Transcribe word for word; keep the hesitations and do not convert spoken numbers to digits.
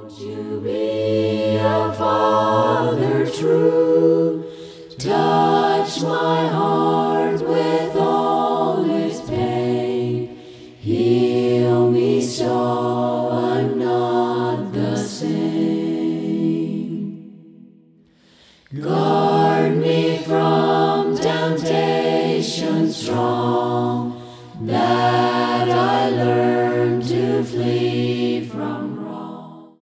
To be a father true, touch my heart with all its pain, heal me so I'm not the same. Guard me from temptation strong, that I learn to flee from